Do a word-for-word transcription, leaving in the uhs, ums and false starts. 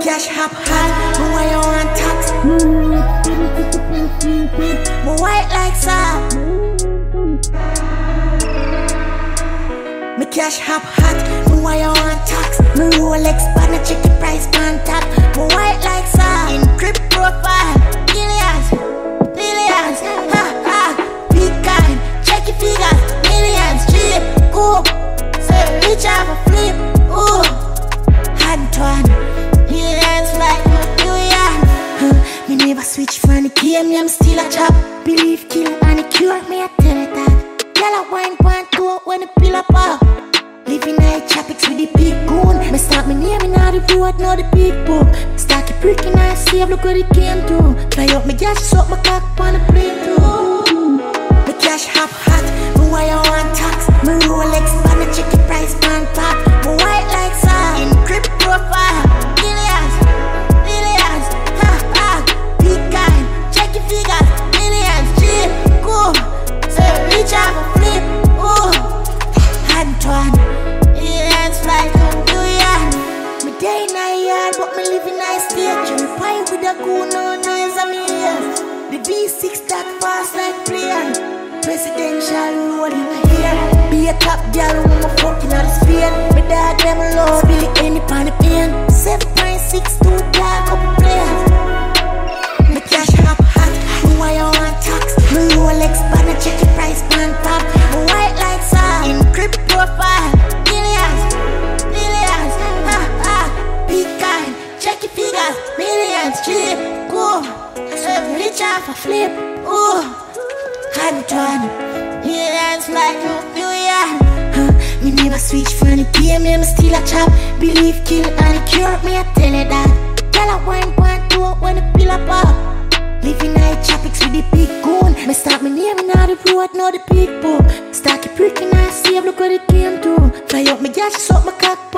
cash hop hot, my wire on tax. My white like salt. My cash hop hot, my wire on tax. My Rolex banner, check the price on top. My white like salt. Encrypt profile, millions, billions, ha ha. Big kind, check your figures, millions, cheap, cool. Say rich have a flip, ooh. Antoine, millions like a billion. Huh. Me never switch from the game, I'm still a chop. Believe kill and it cure me, I tell it that. Girl I wine point two when the pill up up. Living night tropics with the big goon. Me start me name in all the road, now the big book. Start keep pricking and save, look what it came to. Fly up my gas, suck my cock on the plane too. Me cash hop hot, my wire on tax. My Rolex banner, check the price on top. My white like salt, encrypt profile, millions, billions, ha ha. Big kind, check your figures, millions, cheap, cool. Say rich have a flip, ooh. Antoine, millions like a billion. Me day in a yard, but me live in a stage. Me pie with a goon, no noise on me ears. The V six that fast like plane. Presidential road in here. Be a top girl when I'm fucking out of Spain. Me dad them low, Billy any pan the pain. seven point six two dark up players. Me cash hop hot, me wire on tax. Me Rolex banner, check the price on top. Me white like salt, encrypt profile, millions, billions, ha ha. Big kind, check your figures, millions, cheap, cool. So rich off a flip, ooh. Antoine, millions like a billion. Huh. Me never switch from the game, me still a chop. Believe kill and it cure me, I tell it that. Girl I wine point two when the pill up up. Living night tropics with the big goon. Me start me name in all the road, now the big book. Start keep pricking and save, look what it came to. Fly up my gas, suck my cock